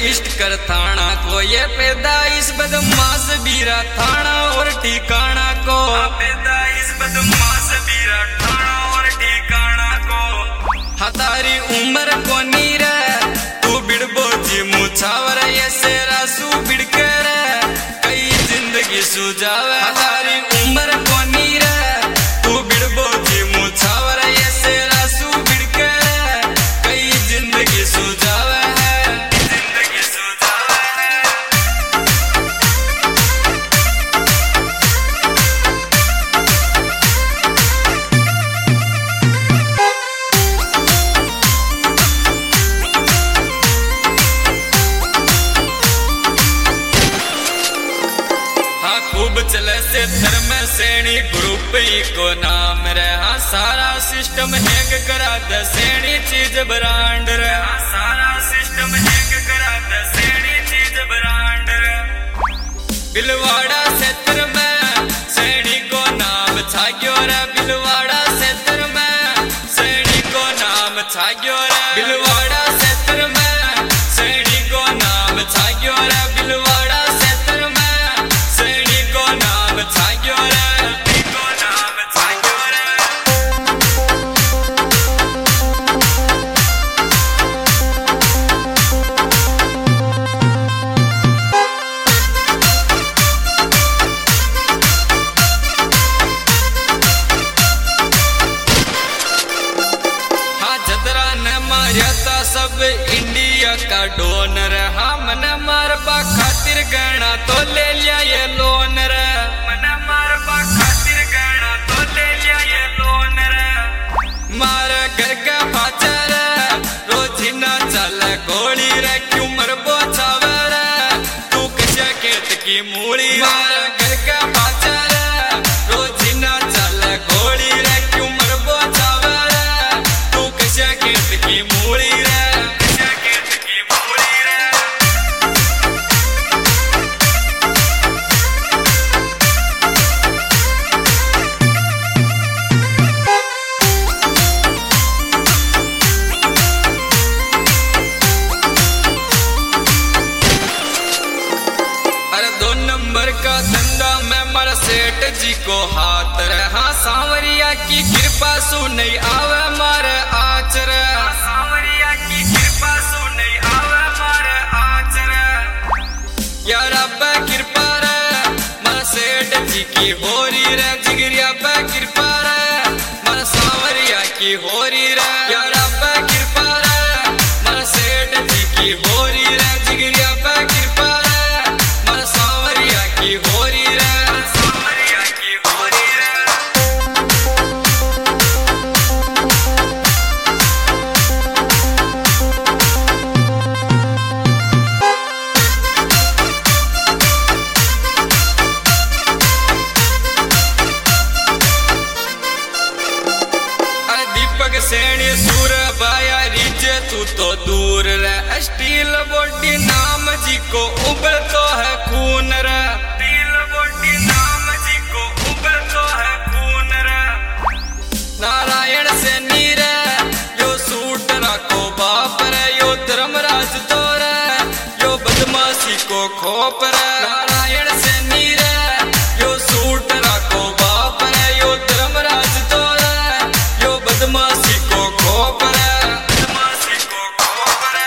इष्ट कर थाना को, ये पैदाइश बदमाश बीरा थाना और ठिकाना को, पैदाइश बदमाश बीरा थाना और ठिकाना को। हतारी उम्र को नीर तू बिड़बो जी मुछावर, ये सेरा सू बिड़कर कई जिंदगी सुझावे। हतारी उम्र को नीर तू बिड़बो जी मुछावर, ये सेरा सू बिड़कर कई जिंदगी सुझावे। चले से धर्म श्रेणी ग्रुप को नाम रहा, सारा सिस्टम हैक करा द श्रेणी चीज ब्रांड रहा, सारा सिस्टम हैक करा द श्रेणी चीज ब्रांड रहा। बिलवाड़ा क्षेत्र में श्रेणी को नाम छाग्यो रे, बिलवाड़ा क्षेत्र में श्रेणी को नाम छाग्यो रे, बिलवाड़ा क्षेत्र में श्रेणी को नाम छाग्यो रे, बिलवाड़ा क्षेत्र में श्रेणी को नाम छाग्यो रे, को नाम छाग्यो रे। हाँ जदरा ने मार्या था सब इंडिया का डोनर, हाँ मन मारबा खातिर गहना तो ले लिया ये लोन रे, मन मारबा खातिर गहना तो ले लिया ये लोन रे। मार घर का फाचर रोजिना चल गोली रे, क्यों मरबो छावे रे तू कशा खेत की मूली। मार घर का फाचर रोजिना चल गोली रे, क्यों मरबो छावे रे तू कशा खेत की मूली रे, कशा खेत की मूली रे। का धंधा में मर सेठ जी को हाथ रहा, सांवरिया की कृपा सु नहीं आवे मारे आचर, सांवरिया की कृपा सु नहीं आवे मारे आचर। यार पे कृपा रे मर सेठ जी की होरी रे, जिगरिया पे कृपा रे मर सांवरिया की होरी रे। यार पे कृपा रे मर सेठ जी की होरी रे, जिगरिया पे कृपा रे मर सांवरिया की होरी रे, सांवरिया की होरी रे। अरे दीपक सेणी सूर बाया रिजे तू तो दूर रे, स्टील बॉडी नाम जी को उबर तो है खून रे, स्टील बॉडी नाम जी को उबर तो है खून रे। नारायण से नीरे यो सूट रखो बाप रे, यो धर्मराज तो रे यो बदमाशी को खोप रे। नारायण से नीरे यो सूट रखो बाप रे, यो धर्मराज तो रे यो बदमाशी को खोप रे, बदमाशी को खोप रे।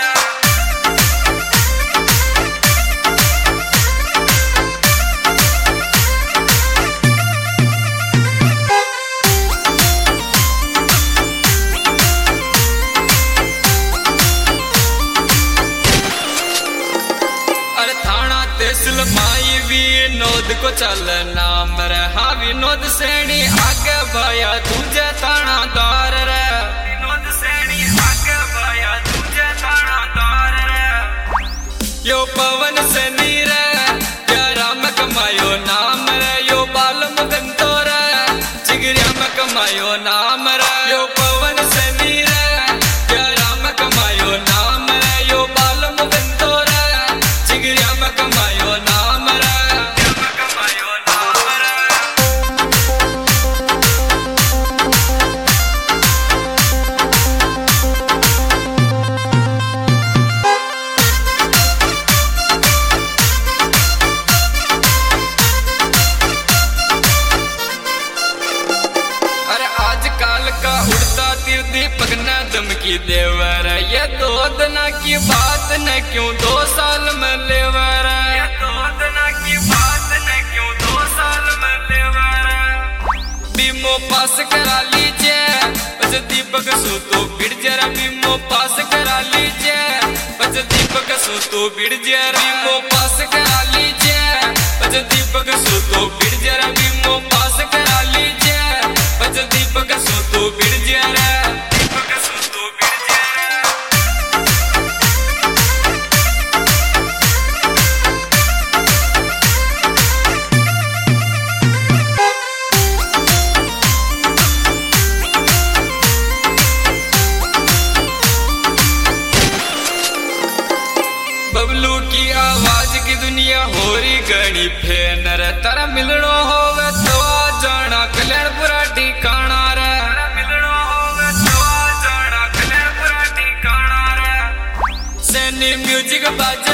अरे थाना तहसील माई विनोद को चल नाम रे, हाँ विनोद सेणी आगे भाया तुझे थानादार रे, विनोद सेणी आगे भाया तुझे थानादार रे। यो पवन सेनी रे या राम कमायो नाम रे, यो बाल मुगंतो रे जिगरिया में कमायो नाम रे। यो पवन सेनी रे या राम कमायो नाम रे, यो बाल मुगंतो रे जिगरिया में कमायो नाम रे, कमायो नाम रे। की बात न क्यों 2 साल में लेवर, 2 दिन की बात न क्यों 2 साल में लेवर। बीमो पास करा लीजिए बस दीपक सो तो बिड़ जरा, बीमो पास करा लीजिए बस दीपक सो तो बिड़ जरा, बीमो पास करा लीजिए बस दीपक सो तो बिड़ जरा, बीमो पास करा लीजिए बस दीपक सो तो बिड़ जरा, दीपक सो तो बिड़ जरा। बबलू की आवाज की दुनिया हो रही गणी फेनर, तारा मिलनो होवे तो आ जाना कल्याणपुरा ठिकाना रे, मिलनो होवे तो आ जाना कल्याणपुरा ठिकाना रे। सैनी म्यूजिक बाज